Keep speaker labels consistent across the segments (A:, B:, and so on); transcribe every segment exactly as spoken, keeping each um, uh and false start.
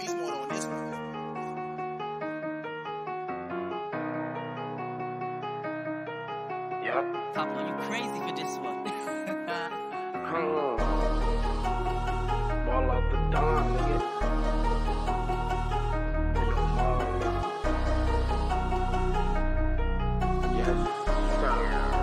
A: beast mode on this one.
B: Yep.
C: Pablo, you crazy for this one.
B: Huh. Ball out the dawn, nigga. Yes, sir.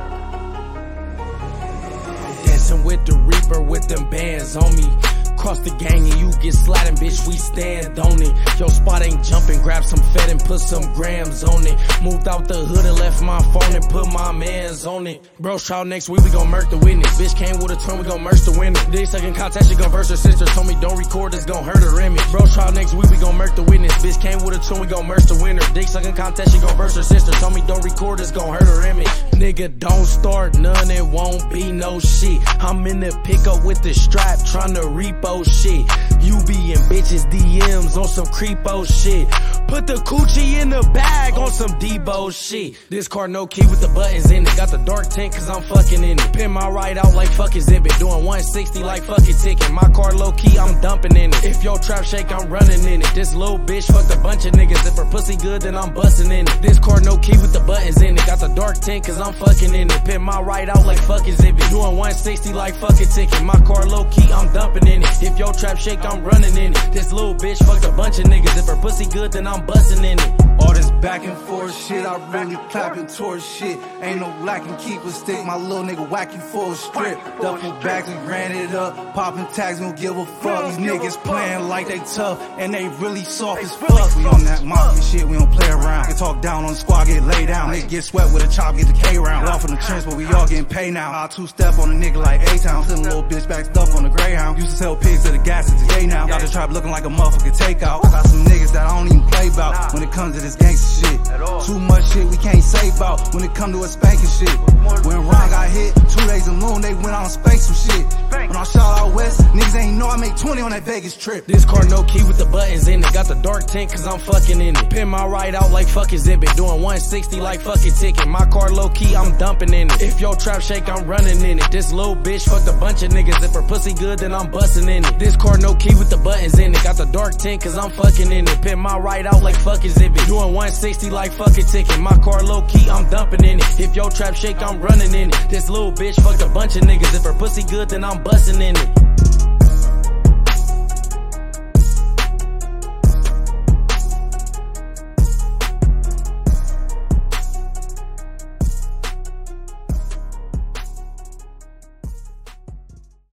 D: I'm dancing with the Reaper with them bands on me. Cross the gang and you get sliding, bitch, we stand on it. Your spot ain't jumping, grab some fed and put some grams on it. Moved out the hood and left my phone and put my mans on it. Bro, trial next week, we gon' murk the witness. Bitch came with a twin, we gon' merge the winner. Dick sucking contest, she gon' verse her sister. Told me don't record, this gon' hurt her image. Bro, trial next week, we gon' murk the witness. Bitch came with a twin, we gon' merge the winner. Dick sucking contest, she gon' verse her sister. Told me don't record, this gon' hurt her image. Nigga, don't start none, it won't be no shit. I'm in the pickup with the strap, tryna repo shit. You be in bitches D Ms on some creepo shit. Put the coochie in the bag on some Debo shit. This car no key with the buttons in it. Got the dark tint cause I'm fucking in it. Pin my ride out like fuck exhibit. Doing one sixty like fucking ticket. My car low key, I'm dumping in it. If your trap shake, I'm running in it. This little bitch fucked a bunch of niggas. If her pussy good, then I'm busting in it. This car no key with the buttons in it. Got the dark tint cause I'm fucking in it. Pin my ride out like fuck exhibit. Doing one sixty like fucking ticket. My car low key, I'm dumping in it. If your trap shake, I'm running in it. This little bitch fucked a bunch of niggas. If her pussy good, then I'm busting in it.
E: All this back and forth shit, I really clapping towards shit. Ain't no lacking, keep a stick, my little nigga whack you for a strip. Duffel bags, we ran it up, popping tags, we don't give a fuck. These niggas playing like they tough, and they really soft as fuck. We on that mafia shit, we don't play around. Get talk down on the squad, get laid down. Nigga get sweat with a chop, get the K round. Get off in the trench, but we all getting paid now. I two-step on a nigga like A-Town. Still a little bitch backed up on the Greyhound. Used to sell pigs to the gas to today now. Got the trap looking like a motherfucking takeout. Got some niggas that I don't even play about when it comes to this gangsta shit. Too much shit we can't say about when it come to a spanking shit. When Ron got hit, two days alone, they went out and spanked some shit. When I shot out west, niggas ain't know I made twenty on that Vegas trip.
D: This car no key with the buttons in it. Got the dark tint cause I'm fucking in it. Pin my ride out like fuck exhibit. Doing one sixty like fucking ticket. My car low key, I'm dumping in it. If your trap shake, I'm running in it. This little bitch fucked a bunch of niggas. If her pussy good, then I'm busting in it. This car no key with the buttons in it. Got the dark tint cause I'm fucking in it. Pin my ride out like fuck exhibit. Doing one sixty like fucking ticket. My car low key, I'm dumping in it. If your trap shake, I'm running in it. This little bitch fucked a bunch of niggas. If her pussy good, then I'm busting in it.